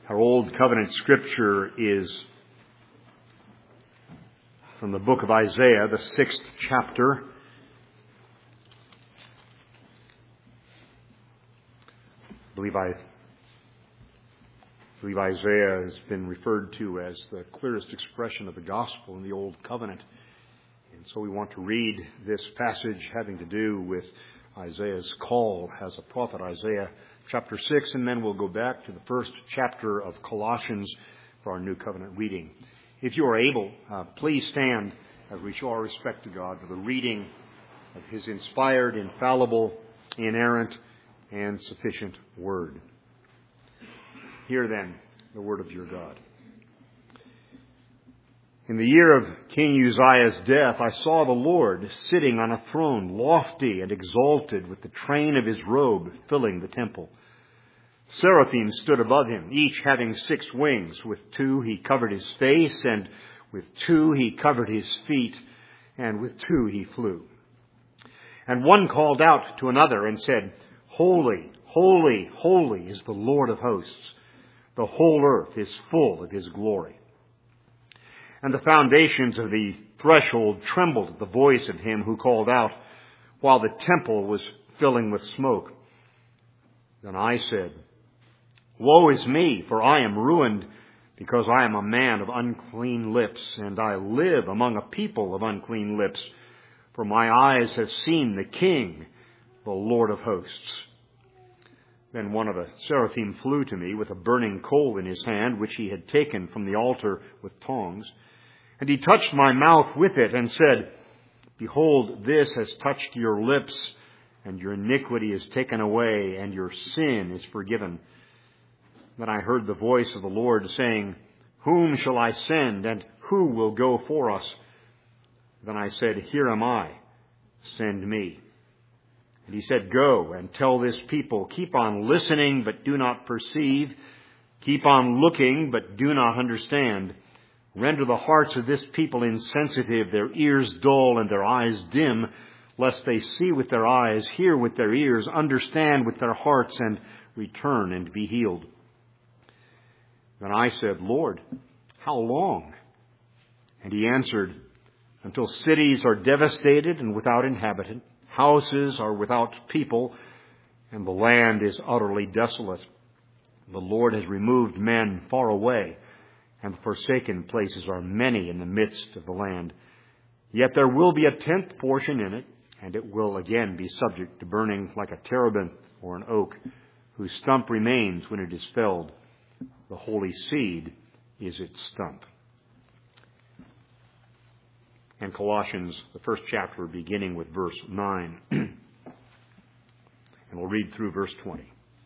Our Old Covenant scripture is from the book of Isaiah, the 6th chapter. I believe Isaiah has been referred to as the clearest expression of the gospel in the Old Covenant. And so we want to read this passage having to do with Isaiah's call as a prophet, Isaiah chapter 6, and then we'll go back to the first chapter of Colossians for our New Covenant reading. If you are able, please stand as we show our respect to God for the reading of His inspired, infallible, inerrant, and sufficient Word. Hear then the word of your God. In the year of King Uzziah's death, I saw the Lord sitting on a throne, lofty and exalted, with the train of his robe filling the temple. Seraphim stood above him, each having 6 wings. With 2 he covered his face, and with 2 he covered his feet, and with 2 he flew. And one called out to another and said, Holy, holy, holy is the Lord of hosts. The whole earth is full of his glory. And the foundations of the threshold trembled at the voice of him who called out, while the temple was filling with smoke. Then I said, Woe is me, for I am ruined, because I am a man of unclean lips, and I live among a people of unclean lips, for my eyes have seen the King, the Lord of hosts. Then one of the seraphim flew to me with a burning coal in his hand, which he had taken from the altar with tongs. And he touched my mouth with it and said, Behold, this has touched your lips, and your iniquity is taken away, and your sin is forgiven. Then I heard the voice of the Lord saying, Whom shall I send, and who will go for us? Then I said, Here am I, send me. And he said, Go and tell this people, keep on listening, but do not perceive. Keep on looking, but do not understand. Render the hearts of this people insensitive, their ears dull, and their eyes dim, lest they see with their eyes, hear with their ears, understand with their hearts, and return and be healed. Then I said, Lord, how long? And he answered, Until cities are devastated and without inhabitant, houses are without people, and the land is utterly desolate. The Lord has removed men far away, and the forsaken places are many in the midst of the land. Yet there will be a 10th portion in it, and it will again be subject to burning like a terebinth or an oak, whose stump remains when it is felled. The holy seed is its stump. And Colossians, the first chapter, beginning with verse 9. And we'll read through verse 20.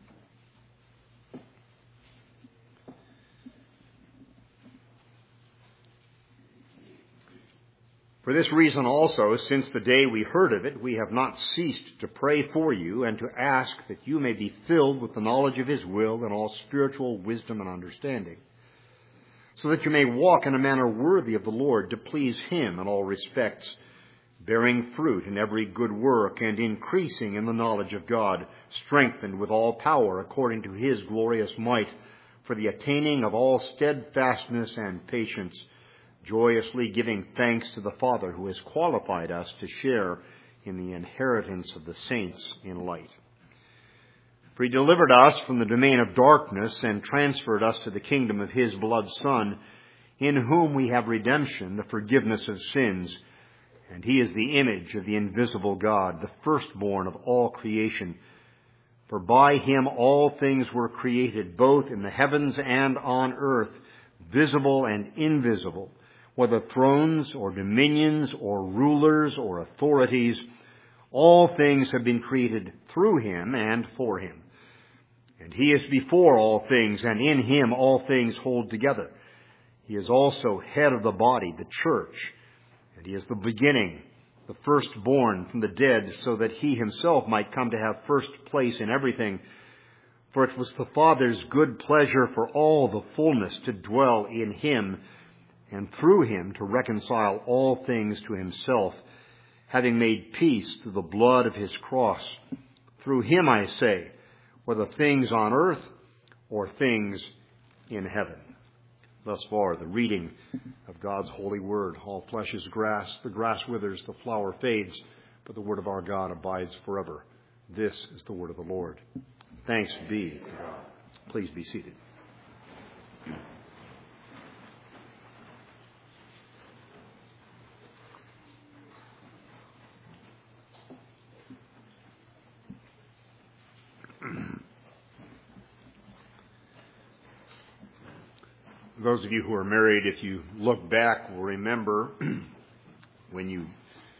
For this reason also, since the day we heard of it, we have not ceased to pray for you and to ask that you may be filled with the knowledge of his will and all spiritual wisdom and understanding, so that you may walk in a manner worthy of the Lord, to please him in all respects, bearing fruit in every good work and increasing in the knowledge of God, strengthened with all power according to his glorious might, for the attaining of all steadfastness and patience, joyously giving thanks to the Father who has qualified us to share in the inheritance of the saints in light. For he delivered us from the domain of darkness and transferred us to the kingdom of his beloved Son, in whom we have redemption, the forgiveness of sins. And he is the image of the invisible God, the firstborn of all creation. For by him all things were created, both in the heavens and on earth, visible and invisible, whether thrones or dominions or rulers or authorities. All things have been created through him and for him. And he is before all things, and in him all things hold together. He is also head of the body, the church, and he is the beginning, the firstborn from the dead, so that he himself might come to have first place in everything. For it was the Father's good pleasure for all the fullness to dwell in him, and through him to reconcile all things to himself, having made peace through the blood of his cross. Through him, I say, whether things on earth or things in heaven. Thus far, the reading of God's holy word. All flesh is grass. The grass withers, the flower fades, but the word of our God abides forever. This is the word of the Lord. Thanks be to God. Please be seated. Those of you who are married, if you look back, will remember when you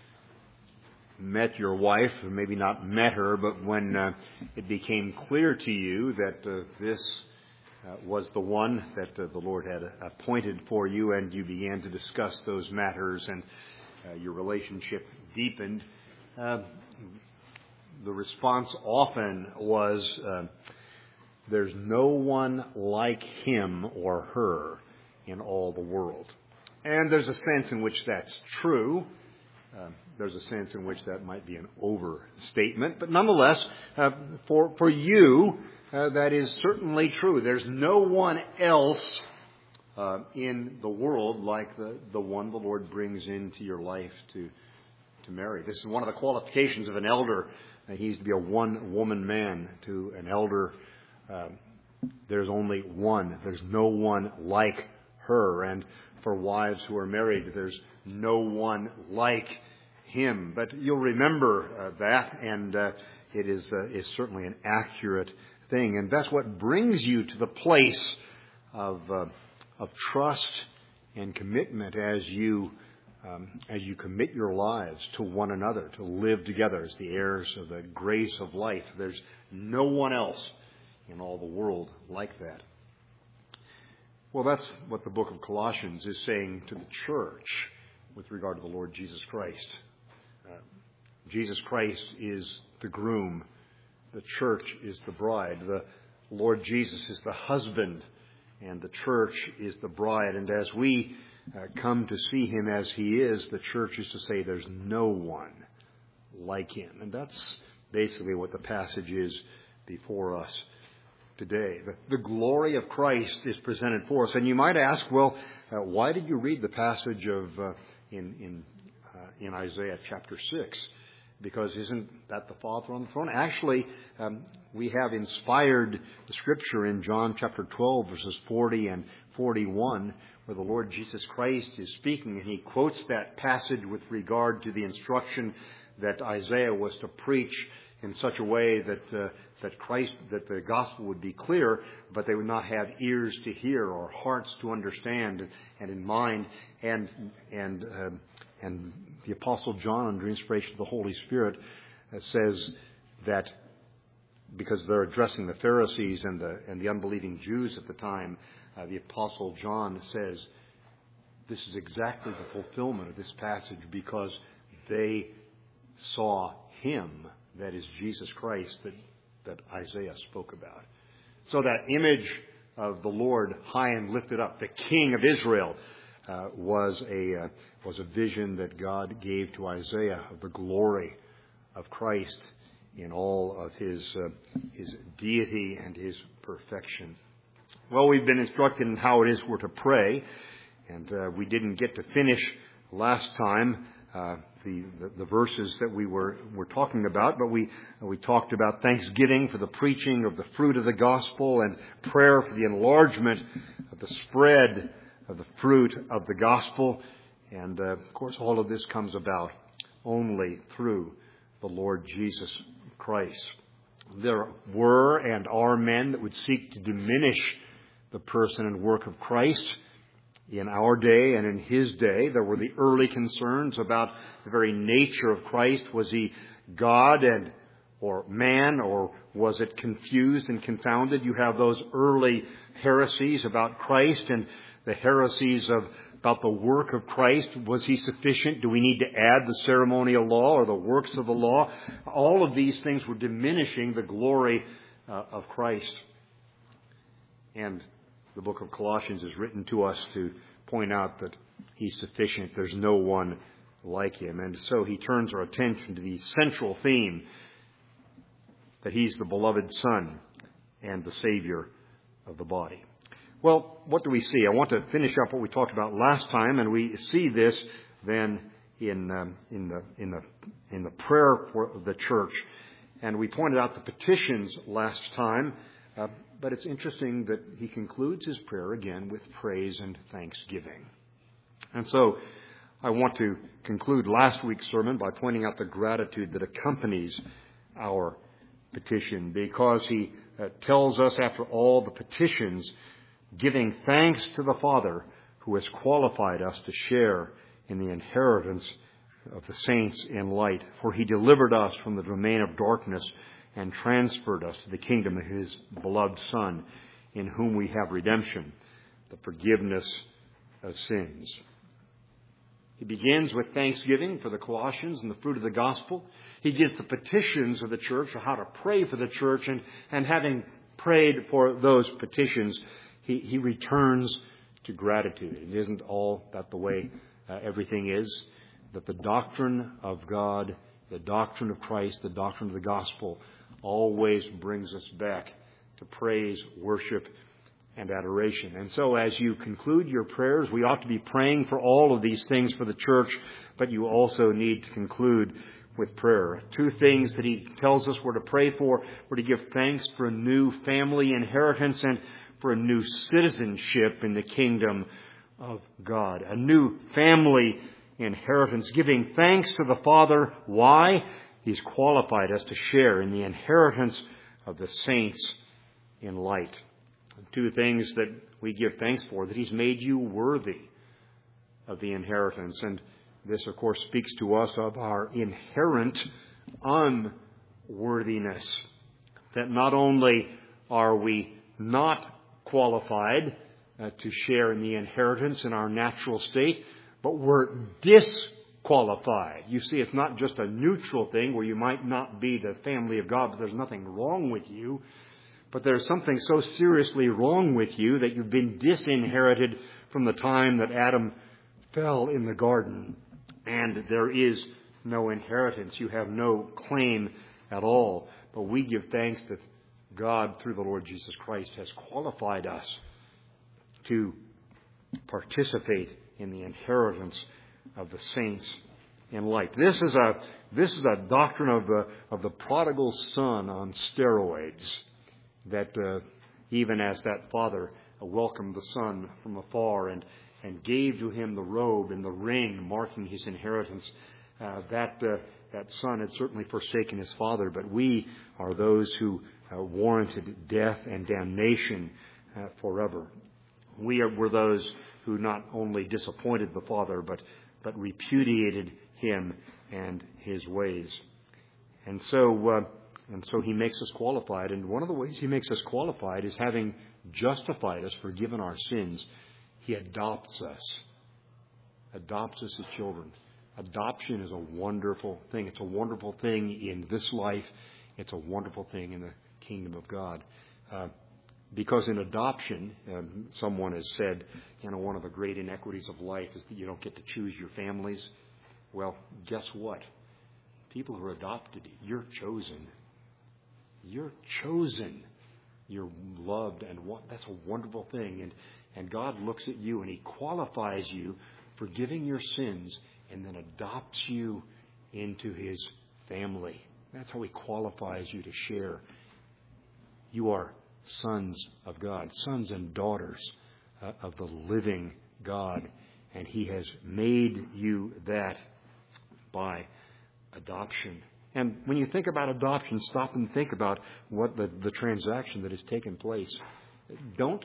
met your wife, or maybe not met her, but when it became clear to you that this was the one that the Lord had appointed for you, and you began to discuss those matters, and your relationship deepened. The response often was, there's no one like him or her in all the world. And there's a sense in which that's true. There's a sense in which that might be an overstatement. But nonetheless, for you, that is certainly true. There's no one else in the world like the one the Lord brings into your life to marry. This is one of the qualifications of an elder. He's to be a one-woman man. To an elder, there's only one. There's no one like her. And for wives who are married, there's no one like him. But you'll remember that, and it is certainly an accurate thing. And that's what brings you to the place of trust and commitment as you commit your lives to one another, to live together as the heirs of the grace of life. There's no one else in all the world like that. Well, that's what the book of Colossians is saying to the church with regard to the Lord Jesus Christ. Jesus Christ is the groom. The church is the bride. The Lord Jesus is the husband, and the church is the bride. And as we come to see him as he is, the church is to say there's no one like him. And that's basically what the passage is before us today. The glory of Christ is presented for us. And you might ask, well, why did you read the passage of in Isaiah chapter 6? Because isn't that the Father on the throne? Actually, we have inspired the Scripture in John chapter 12, verses 40 and 41, where the Lord Jesus Christ is speaking, and he quotes that passage with regard to the instruction that Isaiah was to preach in such a way that the gospel would be clear, but they would not have ears to hear or hearts to understand and in mind. And the Apostle John, under inspiration of the Holy Spirit, says that because they're addressing the Pharisees and the unbelieving Jews at the time, the Apostle John says this is exactly the fulfillment of this passage, because they saw him, that is Jesus Christ, that Isaiah spoke about. So that image of the Lord high and lifted up, the King of Israel, was a vision that God gave to Isaiah of the glory of Christ in all of his deity and his perfection. Well, we've been instructed in how it is we're to pray, and we didn't get to finish last time the verses that we were talking about, but we talked about thanksgiving for the preaching of the fruit of the gospel and prayer for the enlargement of the spread of the fruit of the gospel. And of course, all of this comes about only through the Lord Jesus Christ. There were and are men that would seek to diminish the person and work of Christ. In our day and in his day, there were the early concerns about the very nature of Christ. Was he God or man, or was it confused and confounded? You have those early heresies about Christ and the heresies about the work of Christ. Was he sufficient? Do we need to add the ceremonial law or the works of the law? All of these things were diminishing the glory of Christ. And the book of Colossians is written to us to point out that he's sufficient. There's no one like him. And so he turns our attention to the central theme, that he's the beloved Son and the Savior of the body. Well, what do we see? I want to finish up what we talked about last time, and we see this then in the prayer for the church. And we pointed out the petitions last time, but it's interesting that he concludes his prayer again with praise and thanksgiving. And so I want to conclude last week's sermon by pointing out the gratitude that accompanies our petition, because he tells us after all the petitions, giving thanks to the Father who has qualified us to share in the inheritance of the saints in light. For he delivered us from the domain of darkness and transferred us to the kingdom of his beloved Son, in whom we have redemption, the forgiveness of sins. He begins with thanksgiving for the Colossians and the fruit of the gospel. He gives the petitions of the church, or how to pray for the church, and having prayed for those petitions, he returns to gratitude. It isn't all that the way everything is, that the doctrine of God, the doctrine of Christ, the doctrine of the gospel always brings us back to praise, worship, and adoration. And so as you conclude your prayers, we ought to be praying for all of these things for the church, but you also need to conclude with prayer. Two things that he tells us we're to pray for. We're to give thanks for a new family inheritance and for a new citizenship in the kingdom of God. A new family inheritance. Giving thanks to the Father. Why? He's qualified us to share in the inheritance of the saints in light. Two things that we give thanks for, that he's made you worthy of the inheritance. And this, of course, speaks to us of our inherent unworthiness. That not only are we not qualified to share in the inheritance in our natural state, but we're disqualified. You see, it's not just a neutral thing where you might not be the family of God, but there's nothing wrong with you. But there's something so seriously wrong with you that you've been disinherited from the time that Adam fell in the garden. And there is no inheritance. You have no claim at all. But we give thanks that God, through the Lord Jesus Christ, has qualified us to participate in the inheritance of the saints in light. This is a doctrine of the prodigal son on steroids. That even as that father welcomed the son from afar and gave to him the robe and the ring marking his inheritance, that son had certainly forsaken his father, but we are those who warranted death and damnation forever. We're those who not only disappointed the father, but repudiated him and his ways. And so he makes us qualified. And one of the ways he makes us qualified is having justified us, forgiven our sins. He adopts us as children. Adoption is a wonderful thing. It's a wonderful thing in this life. It's a wonderful thing in the kingdom of God. Because in adoption, someone has said, one of the great inequities of life is that you don't get to choose your families. Well, guess what? People who are adopted, you're chosen. You're chosen. You're loved, and that's a wonderful thing. And God looks at you and he qualifies you, forgiving your sins, and then adopts you into his family. That's how he qualifies you to share. You are sons of God, sons and daughters of the living God, and he has made you that by adoption. And when you think about adoption, stop and think about what the transaction that has taken place. Don't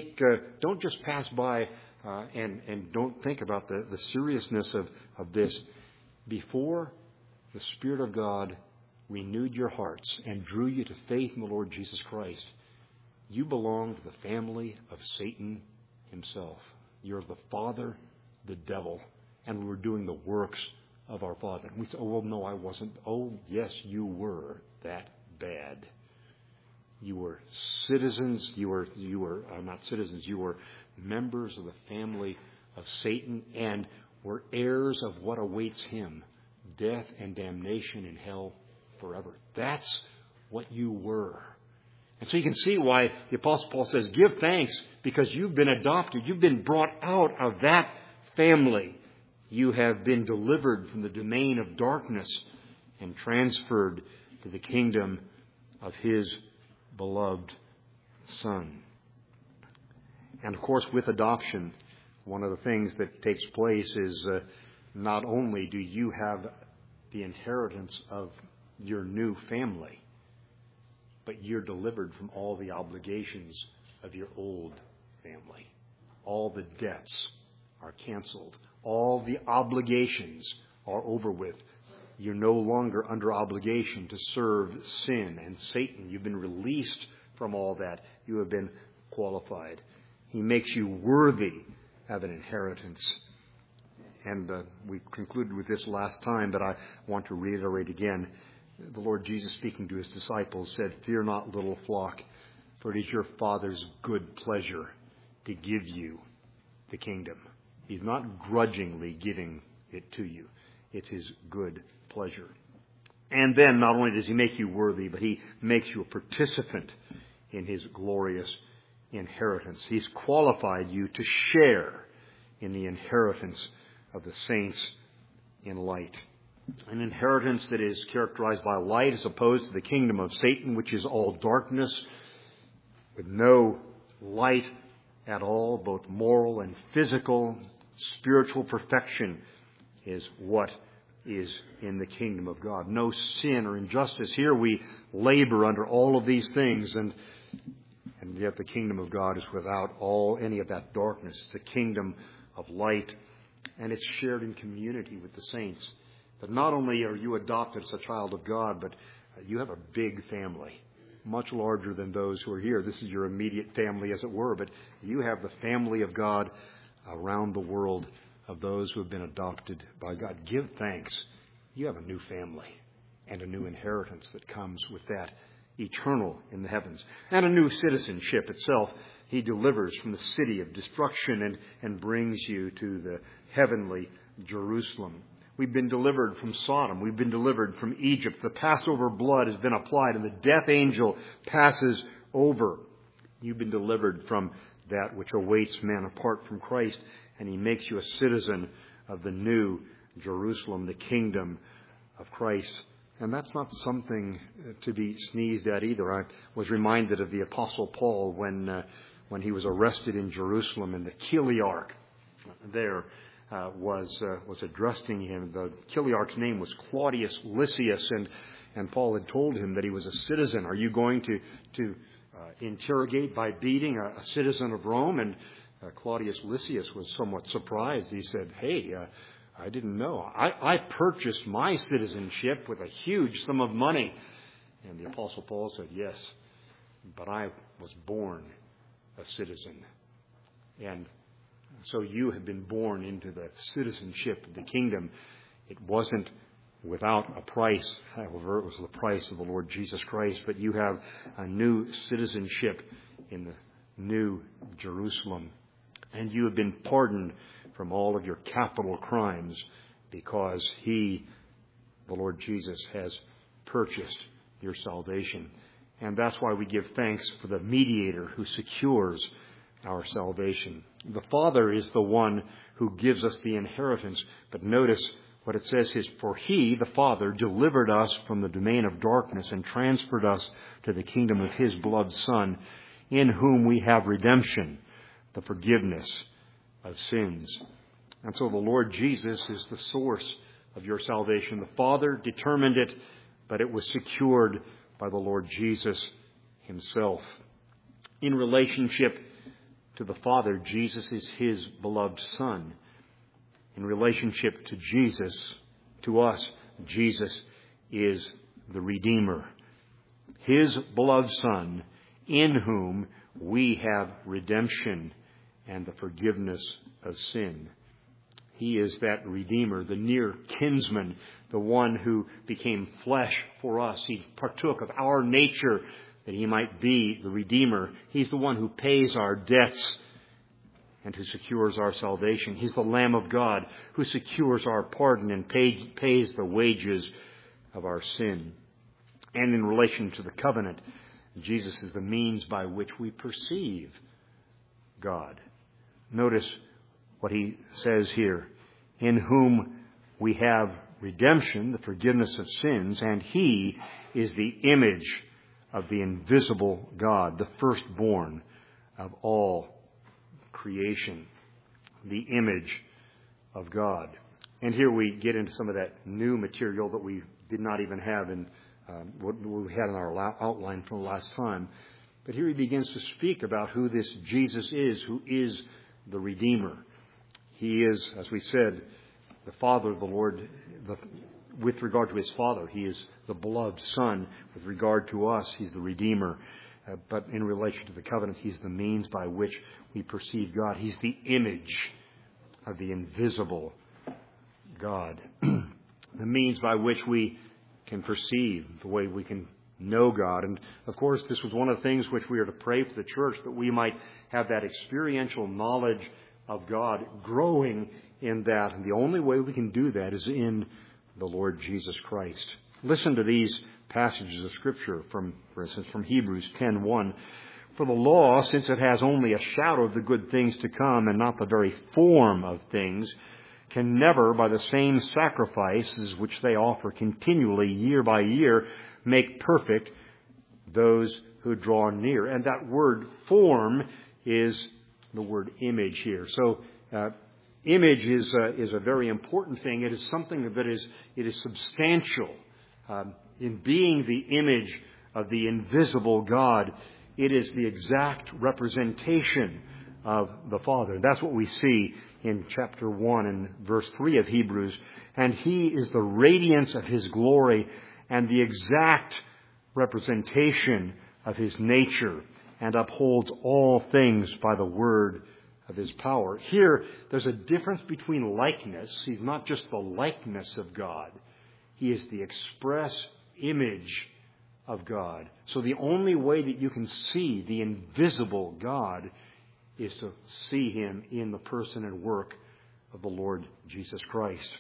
just pass by and don't think about the seriousness of this. Before the Spirit of God renewed your hearts and drew you to faith in the Lord Jesus Christ, you belong to the family of Satan himself. You're the father, the devil, and we're doing the works of our father. And we say, oh, well, no, I wasn't. Oh, yes, you were that bad. You were citizens. You were not citizens. You were members of the family of Satan and were heirs of what awaits him, death and damnation in hell forever. That's what you were. And so you can see why the Apostle Paul says, give thanks because you've been adopted. You've been brought out of that family. You have been delivered from the domain of darkness and transferred to the kingdom of His beloved Son. And of course, with adoption, one of the things that takes place is not only do you have the inheritance of your new family, but you're delivered from all the obligations of your old family. All the debts are canceled. All the obligations are over with. You're no longer under obligation to serve sin and Satan. You've been released from all that. You have been qualified. He makes you worthy of an inheritance. And we concluded with this last time, but I want to reiterate again. The Lord Jesus, speaking to His disciples, said, "Fear not, little flock, for it is your Father's good pleasure to give you the kingdom." He's not grudgingly giving it to you. It's His good pleasure. And then not only does He make you worthy, but He makes you a participant in His glorious inheritance. He's qualified you to share in the inheritance of the saints in light. An inheritance that is characterized by light as opposed to the kingdom of Satan, which is all darkness, with no light at all, both moral and physical. Spiritual perfection is what is in the kingdom of God. No sin or injustice. Here we labor under all of these things, and yet the kingdom of God is without any of that darkness. It's a kingdom of light, and it's shared in community with the saints. But not only are you adopted as a child of God, but you have a big family, much larger than those who are here. This is your immediate family, as it were, but you have the family of God around the world of those who have been adopted by God. Give thanks. You have a new family and a new inheritance that comes with that, eternal in the heavens, and a new citizenship itself. He delivers from the city of destruction and brings you to the heavenly Jerusalem. We've been delivered from Sodom. We've been delivered from Egypt. The Passover blood has been applied, and the death angel passes over. You've been delivered from that which awaits men apart from Christ, and He makes you a citizen of the new Jerusalem, the kingdom of Christ. And that's not something to be sneezed at either. I was reminded of the Apostle Paul when he was arrested in Jerusalem, and the Chiliarch there was addressing him. The Chiliarch's name was Claudius Lysias, and Paul had told him that he was a citizen. Are you going to interrogate by beating a citizen of Rome? And Claudius Lysias was somewhat surprised. He said, "Hey, I didn't know. I purchased my citizenship with a huge sum of money." And the Apostle Paul said, "Yes, but I was born a citizen." And so you have been born into the citizenship of the kingdom. It wasn't without a price. However, it was the price of the Lord Jesus Christ. But you have a new citizenship in the new Jerusalem. And you have been pardoned from all of your capital crimes because He, the Lord Jesus, has purchased your salvation. And that's why we give thanks for the mediator who secures our salvation. The Father is the one who gives us the inheritance. But notice what it says is, "For He, the Father, delivered us from the domain of darkness and transferred us to the kingdom of His beloved Son, in whom we have redemption, the forgiveness of sins." And so the Lord Jesus is the source of your salvation. The Father determined it, but it was secured by the Lord Jesus Himself. In relationship to the Father, Jesus is His beloved Son. In relationship to Jesus, to us, Jesus is the Redeemer. His beloved Son, in whom we have redemption and the forgiveness of sin. He is that Redeemer, the near kinsman, the one who became flesh for us. He partook of our nature that He might be the Redeemer. He's the one who pays our debts and who secures our salvation. He's the Lamb of God who secures our pardon and pays the wages of our sin. And in relation to the covenant, Jesus is the means by which we perceive God. Notice what he says here. In whom we have redemption, the forgiveness of sins, and he is the image of the invisible God, the firstborn of all creation. The image of God. And here we get into some of that new material that we did not even have in what we had in our outline from last time. But here he begins to speak about who this Jesus is, who is the Redeemer. He is, as we said, the Father of the Lord. With regard to his Father, he is the beloved Son. With regard to us, he's the Redeemer. But in relation to the covenant, he's the means by which we perceive God. He's the image of the invisible God. The means by which we can perceive, the way we can know God. And of course, this was one of the things which we are to pray for the church, that we might have that experiential knowledge of God, growing in that. And the only way we can do that is in the Lord Jesus Christ. Listen to these passages of Scripture, for instance, from Hebrews 10:1. For the law, since it has only a shadow of the good things to come and not the very form of things, can never, by the same sacrifices which they offer continually year by year, make perfect those who draw near. And that word form is the word image here. So image is a very important thing. It is something that is substantial. In being the image of the invisible God, it is the exact representation of the Father. That's what we see in chapter 1 and verse 3 of Hebrews. And he is the radiance of his glory and the exact representation of his nature, and upholds all things by the word of his power. Here, there's a difference between likeness. He's not just the likeness of God. He is the express image of God. So the only way that you can see the invisible God is to see him in the person and work of the Lord Jesus Christ.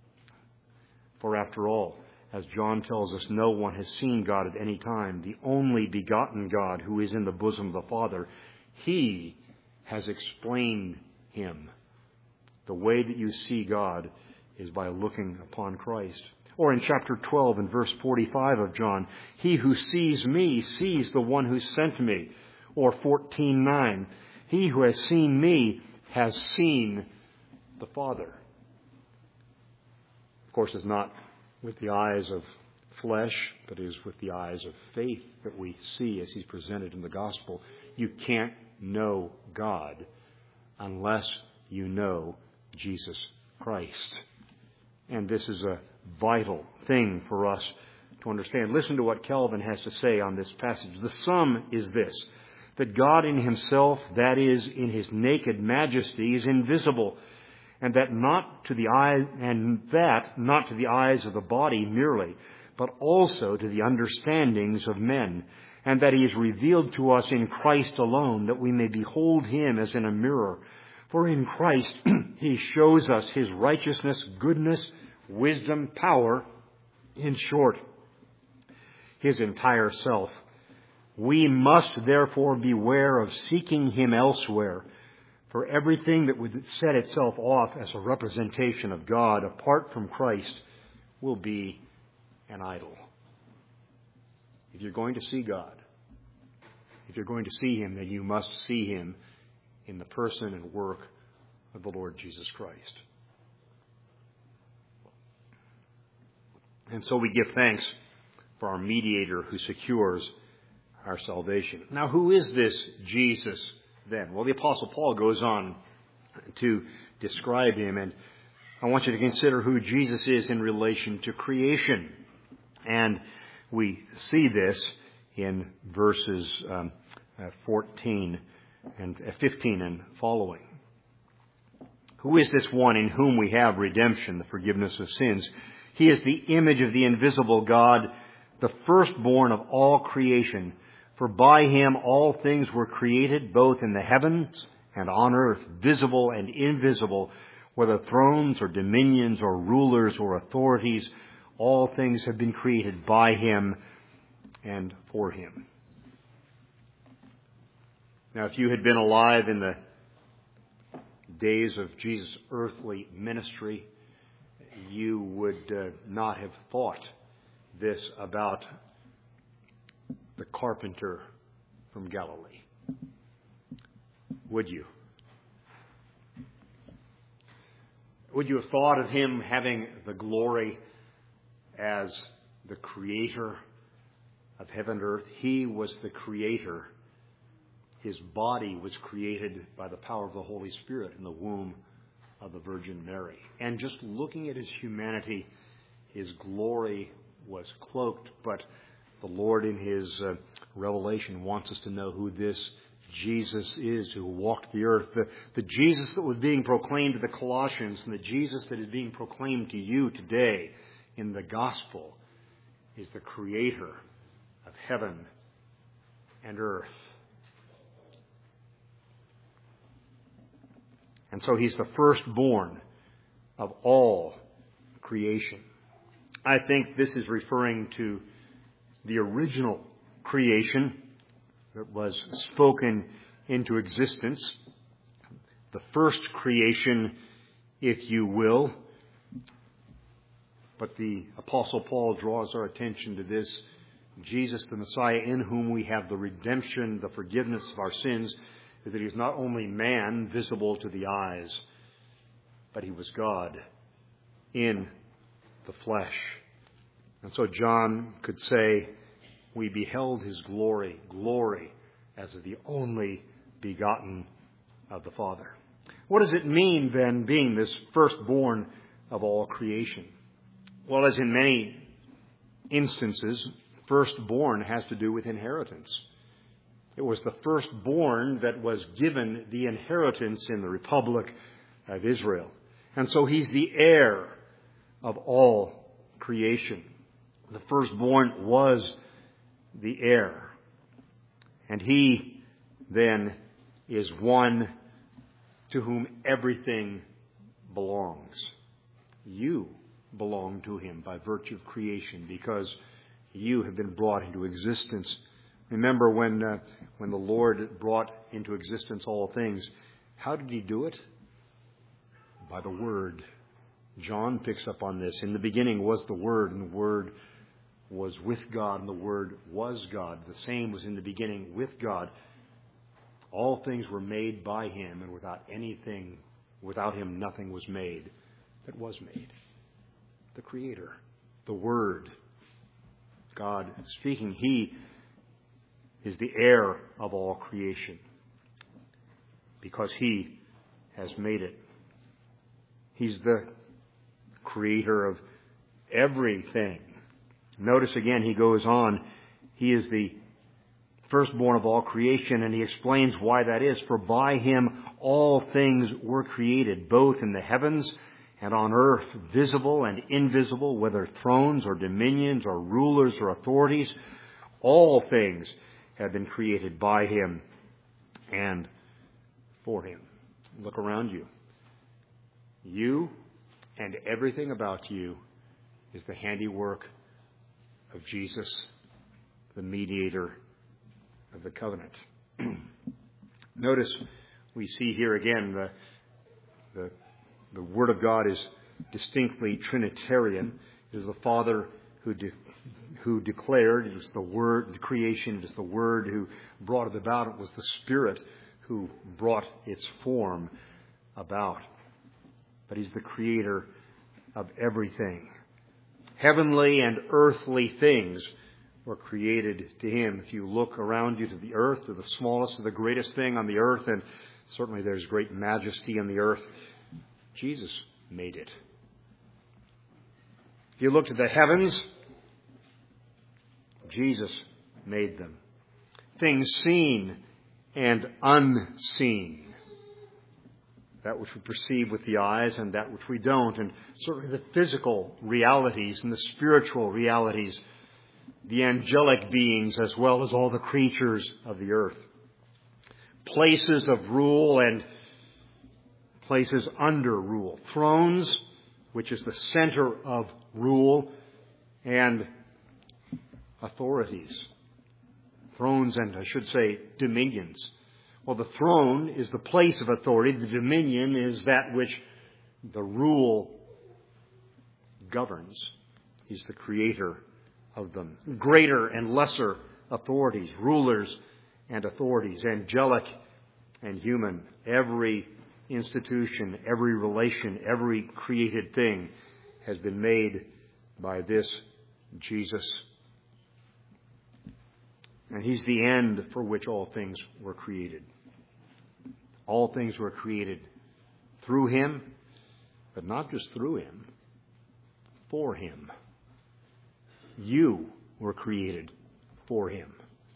For after all, as John tells us, no one has seen God at any time. The only begotten God who is in the bosom of the Father, he has explained him. The way that you see God is by looking upon Christ. Or in chapter 12 and verse 45 of John, he who sees me sees the one who sent me. Or 14:9, he who has seen me has seen the Father. Of course, it's not with the eyes of flesh, but is with the eyes of faith that we see as he's presented in the gospel. You can't know God unless you know Jesus Christ. And this is a vital thing for us to understand. Listen to what Calvin has to say on this passage. The sum is this, that God in himself, that is, in his naked majesty, is invisible, and that not to the eyes of the body merely, but also to the understandings of men, and that he is revealed to us in Christ alone, that we may behold him as in a mirror. For in Christ he shows us his righteousness, goodness, wisdom, power, in short, his entire self. We must therefore beware of seeking him elsewhere, for everything that would set itself off as a representation of God apart from Christ will be an idol. If you're going to see God, if you're going to see him, then you must see him in the person and work of the Lord Jesus Christ. And so we give thanks for our mediator who secures our salvation. Now, who is this Jesus then? Well, the Apostle Paul goes on to describe him, and I want you to consider who Jesus is in relation to creation. And we see this in verses 14 and 15 and following. Who is this one in whom we have redemption, the forgiveness of sins? He is the image of the invisible God, the firstborn of all creation. For by him all things were created, both in the heavens and on earth, visible and invisible, whether thrones or dominions or rulers or authorities. All things have been created by him and for him. Now, if you had been alive in the days of Jesus' earthly ministry, you would not have thought this about the carpenter from Galilee, would you? Would you have thought of him having the glory as the creator of heaven and earth? He was the creator. His body was created by the power of the Holy Spirit in the womb of the Virgin Mary. And just looking at his humanity, his glory was cloaked. But the Lord in his revelation wants us to know who this Jesus is who walked the earth. The Jesus that was being proclaimed to the Colossians and the Jesus that is being proclaimed to you today in the gospel is the creator of heaven and earth. And so he's the firstborn of all creation. I think this is referring to the original creation that was spoken into existence. The first creation, if you will. But the Apostle Paul draws our attention to this. Jesus, the Messiah, in whom we have the redemption, the forgiveness of our sins, is that he is not only man, visible to the eyes, but he was God in the flesh. And so John could say, we beheld his glory as of the only begotten of the Father. What does it mean then, being this firstborn of all creation? Well, as in many instances, firstborn has to do with inheritance. It was the firstborn that was given the inheritance in the Republic of Israel. And so he's the heir of all creation. The firstborn was the heir. And he then is one to whom everything belongs. You belong to him by virtue of creation because you have been brought into existence. Remember when the Lord brought into existence all things, how did he do it? By the Word. John picks up on this. In the beginning was the Word, and the Word was with God, and the Word was God. The same was in the beginning with God. All things were made by him, and without him nothing was made that was made. The Creator, the Word, God speaking, he is the heir of all creation because he has made it. He's the creator of everything. Notice again, he goes on, he is the firstborn of all creation, and he explains why that is. For by him all things were created, both in the heavens and on earth, visible and invisible, whether thrones or dominions or rulers or authorities. All things have been created by him and for him. Look around you. You and everything about you is the handiwork of Jesus, the mediator of the covenant. Notice we see here again the Word of God is distinctly Trinitarian. It is the Father who declared. It was the Word, the creation. It is the Word who brought it about. It was the Spirit who brought its form about. But he's the creator of everything. Heavenly and earthly things were created to him. If you look around you to the earth, to the smallest, to the greatest thing on the earth, and certainly there's great majesty on the earth, Jesus made it. If you look to the heavens, Jesus made them. Things seen and unseen. That which we perceive with the eyes and that which we don't. And certainly the physical realities and the spiritual realities. The angelic beings as well as all the creatures of the earth. Places of rule and places under rule. Thrones, which is the center of rule, and authorities. Thrones and, I should say, dominions. Well, the throne is the place of authority. The dominion is that which the rule governs. He's the creator of them. Greater and lesser authorities, rulers and authorities, angelic and human. Every institution, every relation, every created thing has been made by this Jesus. And He's the end for which all things were created. All things were created through Him, but not just through Him, for Him. You were created for Him.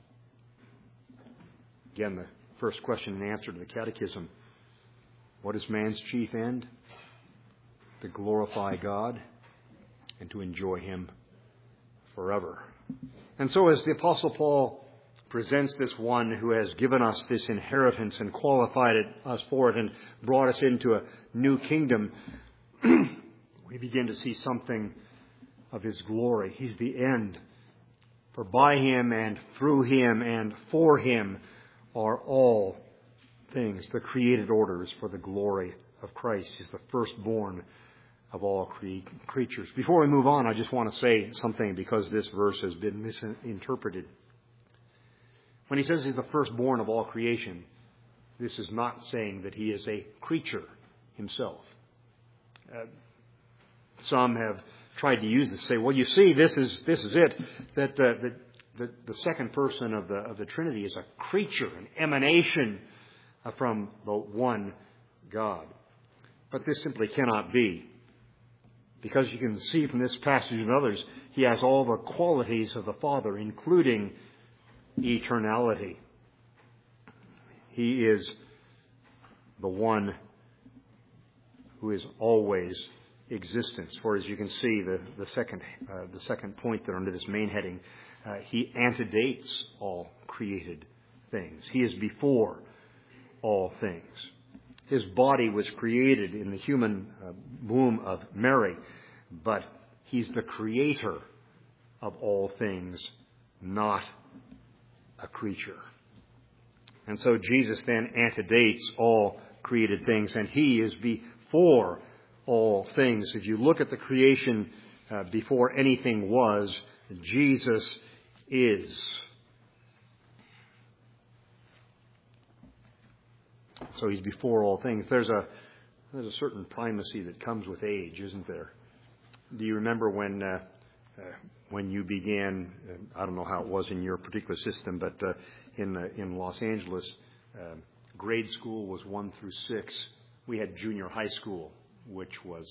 Again, the first question and answer to the Catechism. What is man's chief end? To glorify God and to enjoy Him forever. And so as the Apostle Paul presents this one who has given us this inheritance and qualified us for it and brought us into a new kingdom, we begin to see something of His glory. He's the end. For by Him and through Him and for Him are all things. The created order is for the glory of Christ. He's the firstborn of all creatures. Before we move on, I just want to say something because this verse has been misinterpreted. When he says He's the firstborn of all creation, this is not saying that He is a creature Himself. Some have tried to use this, say, well, you see, this is it, that the second person of the Trinity is a creature, an emanation from the one God. But this simply cannot be. Because you can see from this passage and others, He has all the qualities of the Father, including eternality. He is the one who is always existence. For as you can see, the second point there under this main heading, He antedates all created things. He is before all things. His body was created in the human womb of Mary, but He's the creator of all things, not a creature. And so Jesus then antedates all created things, and He is before all things. If you look at the creation before anything was, Jesus is. So He's before all things. There's a certain primacy that comes with age, isn't there? Do you remember when you began? I don't know how it was in your particular system, but in Los Angeles, grade school was 1 through 6. We had junior high school, which was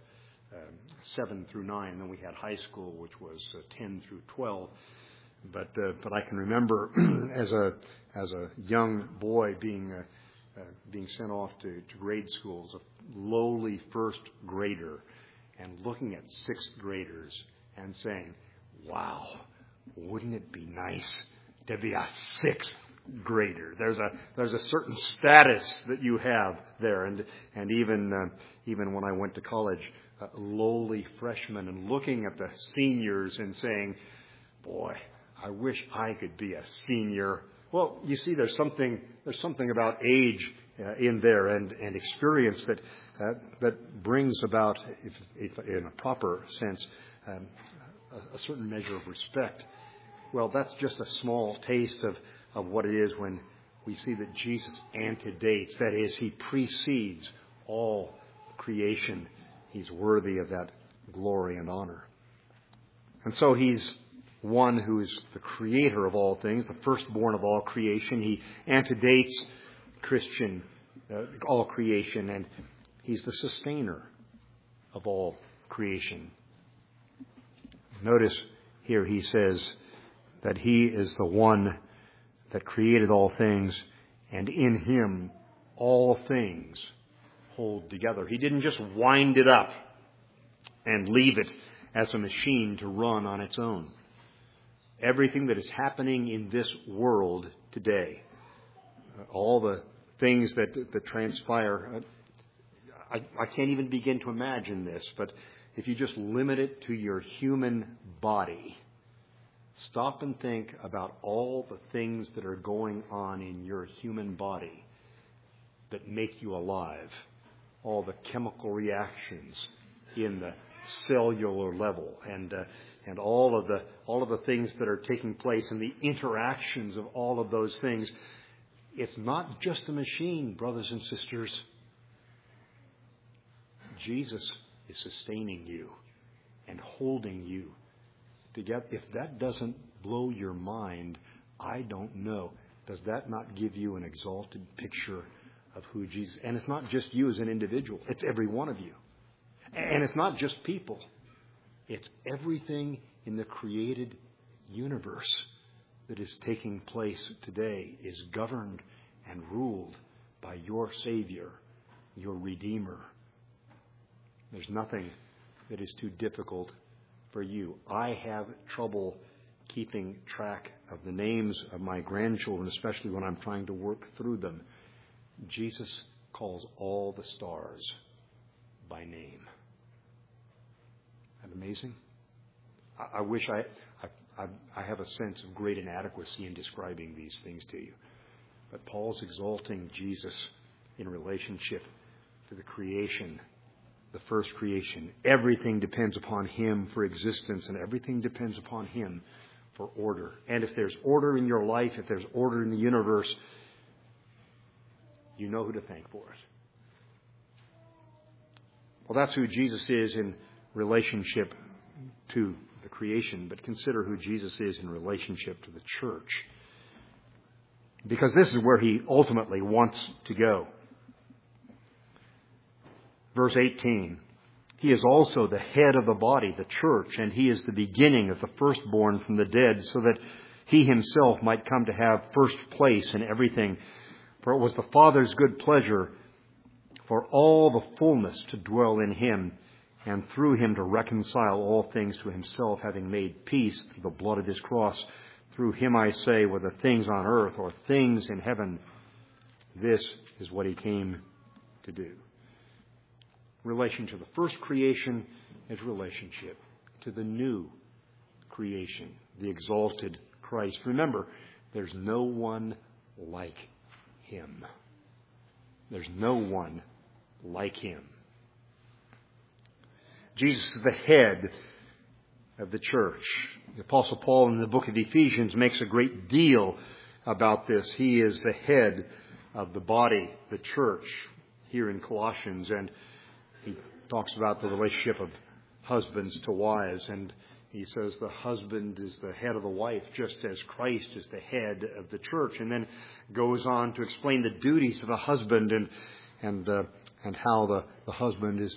7 through 9, and then we had high school, which was 10 through 12. But I can remember as a young boy being sent off to grade school as a lowly first grader and looking at sixth graders and saying, wow, wouldn't it be nice to be a sixth grader? There's a certain status that you have there. And even when I went to college, lowly freshman and looking at the seniors and saying, boy, I wish I could be a senior. Well, you see, there's something about age in there and experience that brings about, if in a proper sense, a certain measure of respect. Well, that's just a small taste of what it is when we see that Jesus antedates. That is, He precedes all creation. He's worthy of that glory and honor. And so He's one who is the creator of all things, the firstborn of all creation. He antedates all creation, and He's the sustainer of all creation. Notice here He says that He is the one that created all things, and in Him all things hold together. He didn't just wind it up and leave it as a machine to run on its own. Everything that is happening in this world today, all the things that transpire, I can't even begin to imagine this, but if you just limit it to your human body, Stop and think about all the things that are going on in your human body that make you alive. All the chemical reactions in the cellular level, and all of the things that are taking place, and the interactions of all of those things. It's not just a machine, brothers and sisters. Jesus is sustaining you and holding you together. If that doesn't blow your mind, I don't know. Does that not give you an exalted picture of who Jesus is? And it's not just you as an individual. It's every one of you. And it's not just people. It's everything in the created universe that is taking place today is governed and ruled by your Savior, your Redeemer. There's nothing that is too difficult for you. I have trouble keeping track of the names of my grandchildren, especially when I'm trying to work through them. Jesus calls all the stars by name. Isn't that amazing? I wish I have a sense of great inadequacy in describing these things to you. But Paul's exalting Jesus in relationship to the creation, the first creation. Everything depends upon Him for existence, and everything depends upon Him for order. And if there's order in your life, if there's order in the universe, you know who to thank for it. Well, that's who Jesus is in relationship to the creation, but consider who Jesus is in relationship to the church. Because this is where He ultimately wants to go. Verse 18, He is also the head of the body, the church, and He is the beginning of the firstborn from the dead, so that He Himself might come to have first place in everything. For it was the Father's good pleasure for all the fullness to dwell in Him, and through Him to reconcile all things to Himself, having made peace through the blood of His cross. Through Him, I say, whether things on earth or things in heaven, this is what He came to do. Relation to the first creation is relationship to the new creation, the exalted Christ. Remember, there's no one like Him. There's no one like Him. Jesus is the head of the church. The Apostle Paul in the book of Ephesians makes a great deal about this. He is the head of the body, the church, here in Colossians. And he talks about the relationship of husbands to wives. And he says the husband is the head of the wife, just as Christ is the head of the church. And then goes on to explain the duties of a husband and how the husband is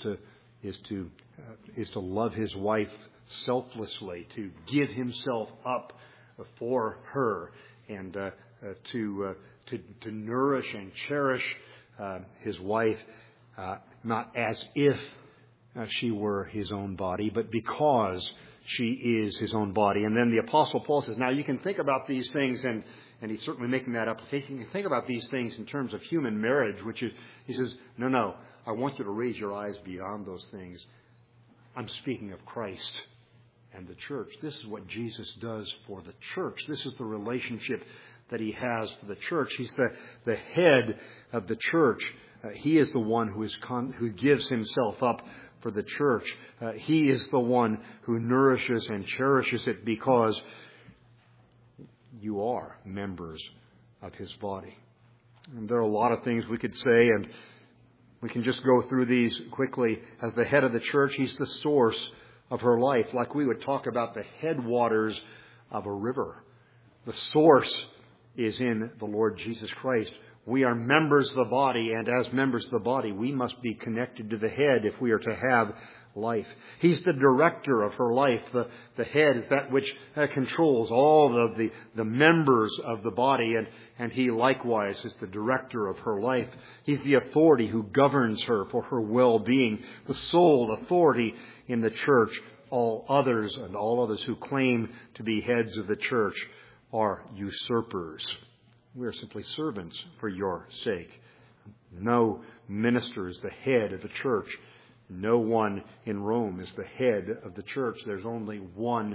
to love his wife selflessly, to give himself up for her, and to nourish and cherish his wife, not as if she were his own body, but because she is his own body. And then the Apostle Paul says, now you can think about these things, and he's certainly making that application. You can think about these things in terms of human marriage, which is, he says, no, I want you to raise your eyes beyond those things. I'm speaking of Christ and the church. This is what Jesus does for the church. This is the relationship that He has for the church. He's the head of the church. He is the one who gives Himself up for the church. He is the one who nourishes and cherishes it, because you are members of His body. And there are a lot of things we could say, and we can just go through these quickly. As the head of the church, He's the source of her life, like we would talk about the headwaters of a river. The source is in the Lord Jesus Christ. We are members of the body, and as members of the body, we must be connected to the head if we are to have life. He's the director of her life. The head is that which controls all of the members of the body, and He likewise is the director of her life. He's the authority who governs her for her well-being, the sole authority in the church. All others who claim to be heads of the church are usurpers. We are simply servants for your sake. No minister is the head of the church. No one in Rome is the head of the church. There's only one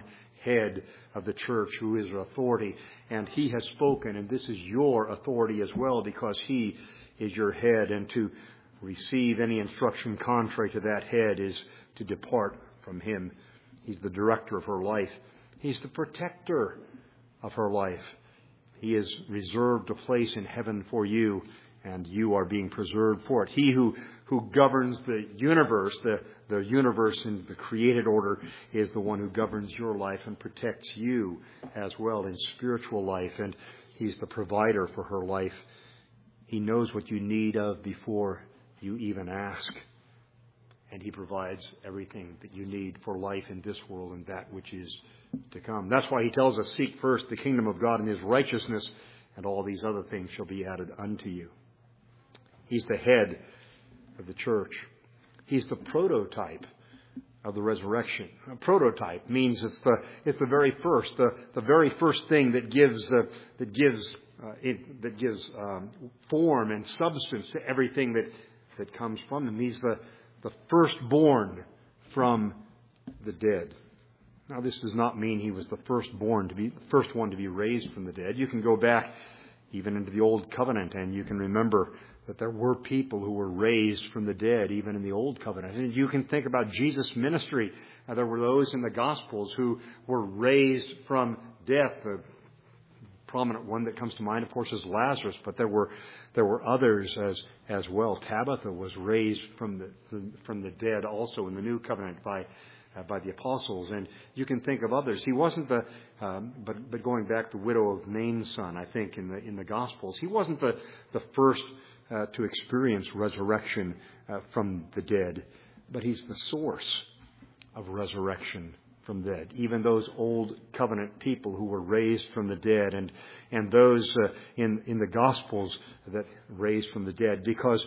head of the church, who is authority. And he has spoken, and this is your authority as well, because he is your head. And to receive any instruction contrary to that head is to depart from him. He's the director of her life. He's the protector of her life. He has reserved a place in heaven for you, and you are being preserved for it. He who governs the universe in the created order, is the one who governs your life and protects you as well in spiritual life. And he's the provider for her life. He knows what you need of before you even ask. And he provides everything that you need for life in this world and that which is to come. That's why he tells us, seek first the kingdom of God and his righteousness, and all these other things shall be added unto you. He's the head of the church. He's the prototype of the resurrection. A prototype means it's the very first thing that gives form and substance to everything that comes from him. He's the firstborn from the dead. Now, this does not mean he was the first one to be raised from the dead. You can go back even into the Old Covenant, and you can remember that there were people who were raised from the dead, even in the Old Covenant. And you can think about Jesus' ministry. There were those in the Gospels who were raised from death. The prominent one that comes to mind, of course, is Lazarus, but there were others as well. Tabitha was raised from the dead also in the New Covenant by the apostles, and you can think of others. He wasn't but going back, the widow of Nain's son, I think in the Gospels, he wasn't the first to experience resurrection from the dead, but he's the source of resurrection from the dead. Even those old covenant people who were raised from the dead, and those in the Gospels that raised from the dead, because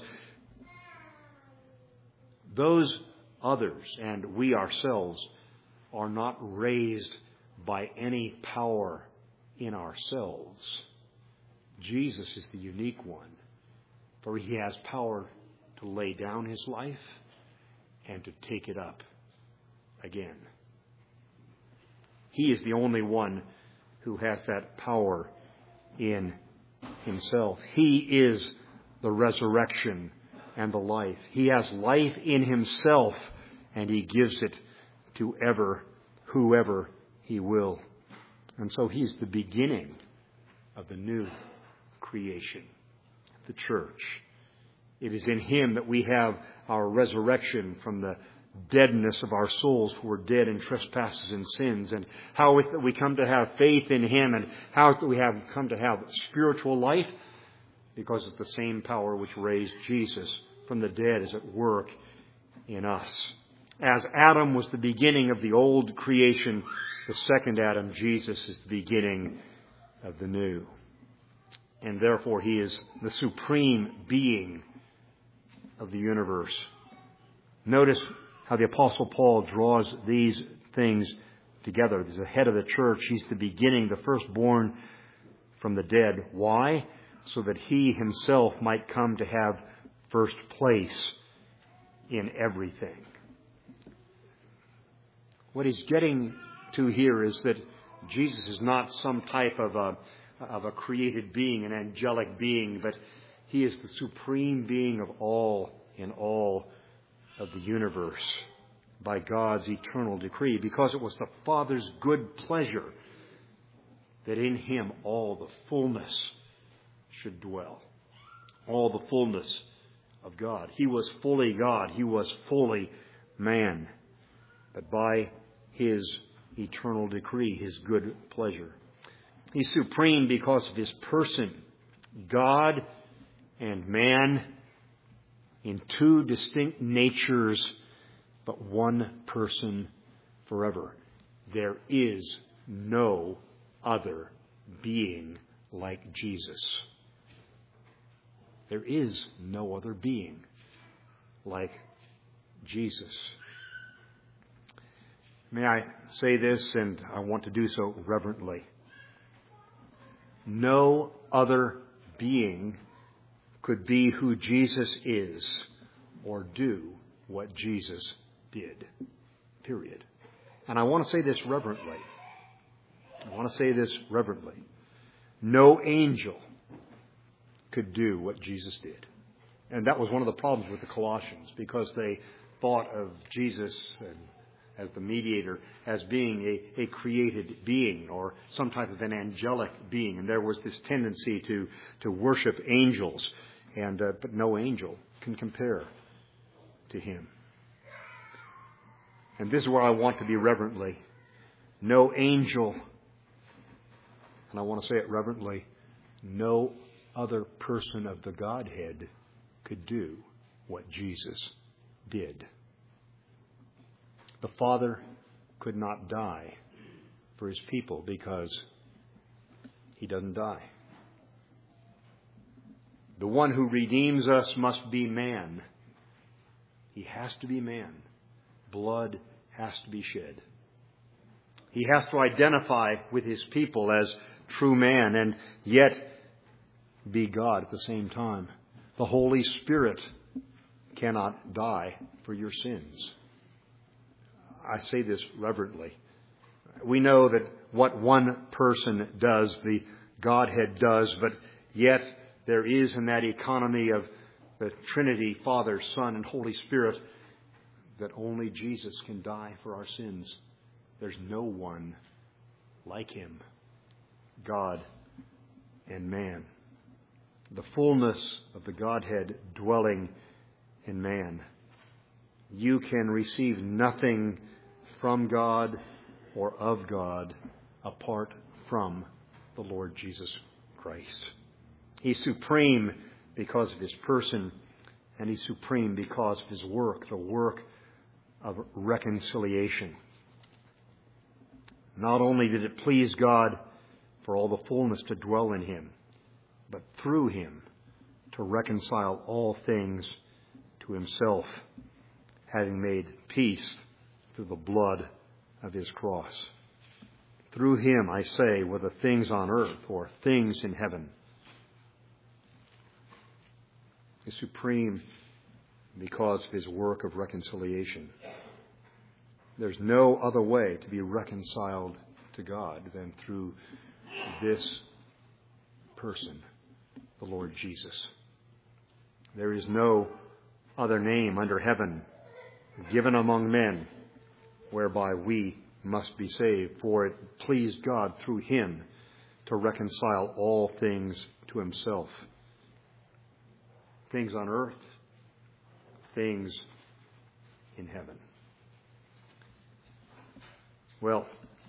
those others and we ourselves are not raised by any power in ourselves. Jesus is the unique one, for he has power to lay down his life and to take it up again. He is the only one who has that power in himself. He is the resurrection and the life. He has life in himself, and he gives it to whoever he will. And so he's the beginning of the new creation, the church. It is in him that we have our resurrection from the deadness of our souls, who were dead in trespasses and sins, and how we come to have faith in him, and how we have come to have spiritual life, because it's the same power which raised Jesus from the dead is at work in us. As Adam was the beginning of the old creation, the second Adam, Jesus, is the beginning of the new. And therefore he is the supreme being of the universe. Notice how the Apostle Paul draws these things together. He's the head of the church. He's the beginning, the firstborn from the dead. Why? So that he himself might come to have first place in everything. What he's getting to here is that Jesus is not some type of a created being, an angelic being, but he is the supreme being of all in all of the universe by God's eternal decree, because it was the Father's good pleasure that in him all the fullness should dwell. All the fullness of God. He was fully God. He was fully man. But by his eternal decree, his good pleasure. He's supreme because of his person. God and man in two distinct natures, but one person forever. There is no other being like Jesus. There is no other being like Jesus. May I say this, and I want to do so reverently. No other being could be who Jesus is or do what Jesus did. Period. And I want to say this reverently. I want to say this reverently. No angel could do what Jesus did. And that was one of the problems with the Colossians, because they thought of Jesus as the mediator as being a created being or some type of an angelic being. And there was this tendency to worship angels. But no angel can compare to him. And this is where I want to be reverently. No angel, and I want to say it reverently, no other person of the Godhead could do what Jesus did. The Father could not die for his people because he doesn't die. The one who redeems us must be man. He has to be man. Blood has to be shed. He has to identify with his people as true man and yet be God at the same time. The Holy Spirit cannot die for your sins. I say this reverently. We know that what one person does, the Godhead does, but yet there is in that economy of the Trinity, Father, Son, and Holy Spirit, that only Jesus can die for our sins. There's no one like him, God and man. The fullness of the Godhead dwelling in man. You can receive nothing from God or of God apart from the Lord Jesus Christ. He's supreme because of his person, and he's supreme because of his work, the work of reconciliation. Not only did it please God for all the fullness to dwell in him, but through him to reconcile all things to himself, having made peace through the blood of his cross. Through him, I say, whether things on earth or things in heaven, is supreme because of his work of reconciliation. There's no other way to be reconciled to God than through this person, the Lord Jesus. There is no other name under heaven given among men whereby we must be saved, for it pleased God through him to reconcile all things to himself. Things on earth, things in heaven. Well,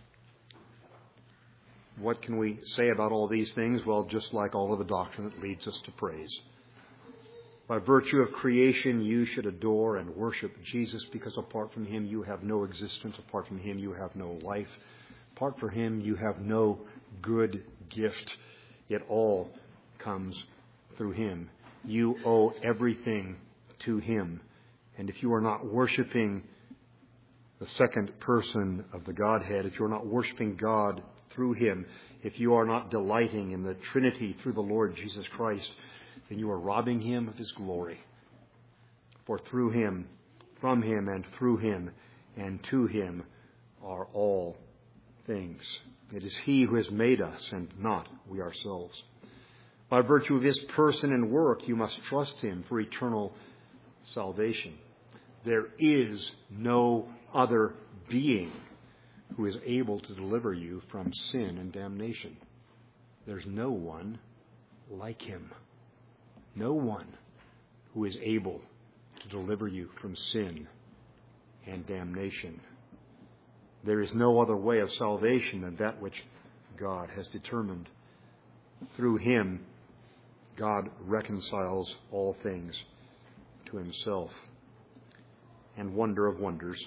what can we say about all these things? Well, just like all of the doctrine, it leads us to praise. By virtue of creation, you should adore and worship Jesus, because apart from him, you have no existence. Apart from him, you have no life. Apart from him, you have no good gift. It all comes through him. You owe everything to him. And if you are not worshiping the second person of the Godhead, if you are not worshiping God through him, if you are not delighting in the Trinity through the Lord Jesus Christ, then you are robbing him of his glory. For through him, from him, and through him, and to him are all things. It is he who has made us, and not we ourselves. By virtue of his person and work, you must trust him for eternal salvation. There is no other being who is able to deliver you from sin and damnation. There's no one like him. No one who is able to deliver you from sin and damnation. There is no other way of salvation than that which God has determined. Through him, God reconciles all things to himself. And wonder of wonders,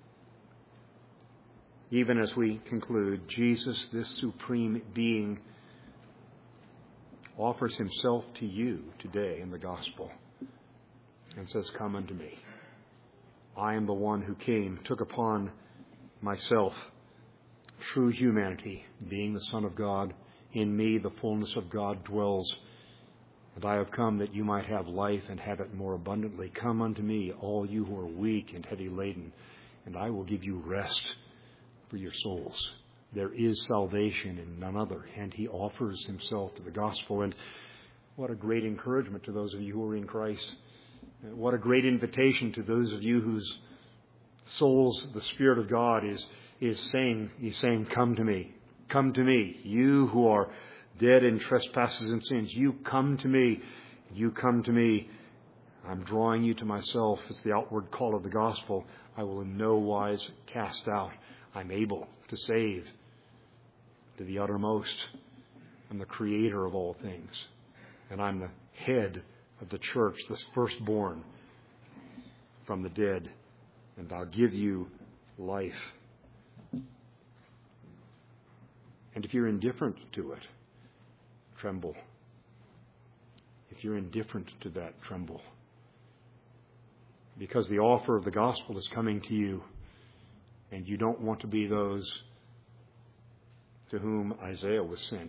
even as we conclude, Jesus, this supreme being, offers himself to you today in the gospel and says, "Come unto me. I am the one who came, took upon myself true humanity, being the Son of God. In me the fullness of God dwells. And I have come that you might have life and have it more abundantly. Come unto me, all you who are weak and heavy laden, and I will give you rest for your souls. there is salvation in none other, and he offers himself to the gospel. And what a great encouragement to those of you who are in Christ. What a great invitation to those of you whose souls the Spirit of God is saying, come to me. Come to me. You who are dead in trespasses and sins, you come to me. You come to me. I'm drawing you to myself. It's the outward call of the gospel. I will in no wise cast out. I'm able to save to the uttermost. I'm the creator of all things. And I'm the head of the church, the firstborn from the dead. And I'll give you life. And if you're indifferent to it, tremble. If you're indifferent to that, tremble. Because the offer of the gospel is coming to you, and you don't want to be those to whom Isaiah was sent,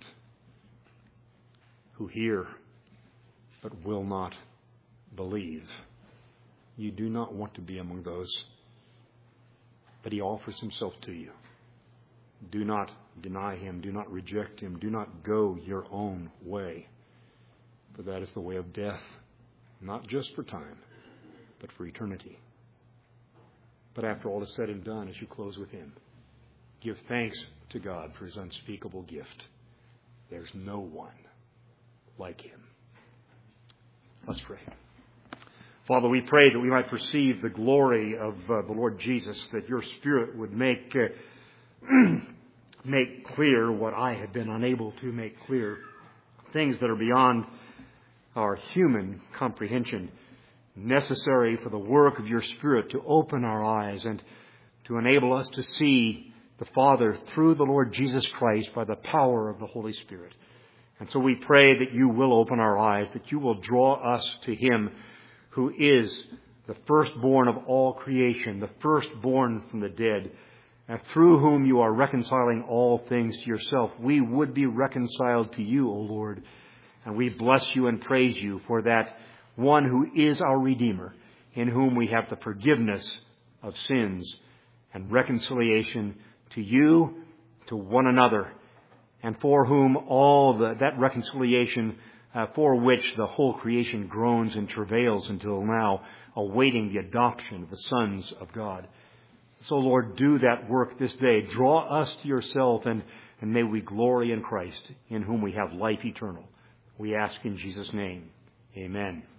who hear but will not believe. You do not want to be among those. But he offers himself to you. Do not deny him. Do not reject him. Do not go your own way. For that is the way of death, not just for time, but for eternity. But after all is said and done, as you close with him, give thanks to God for his unspeakable gift. There's no one like him. Let's pray. Father, we pray that we might perceive the glory of the Lord Jesus, that your Spirit would make clear what I have been unable to make clear, things that are beyond our human comprehension, necessary for the work of your Spirit to open our eyes and to enable us to see the Father through the Lord Jesus Christ by the power of the Holy Spirit. And so we pray that you will open our eyes, that you will draw us to him who is the firstborn of all creation, the firstborn from the dead, and through whom you are reconciling all things to yourself. We would be reconciled to you, O Lord, and we bless you and praise you for that one who is our Redeemer, in whom we have the forgiveness of sins and reconciliation to you, to one another, and for whom all that reconciliation for which the whole creation groans and travails until now, awaiting the adoption of the sons of God. So, Lord, do that work this day. Draw us to yourself, and may we glory in Christ, in whom we have life eternal. We ask in Jesus' name. Amen.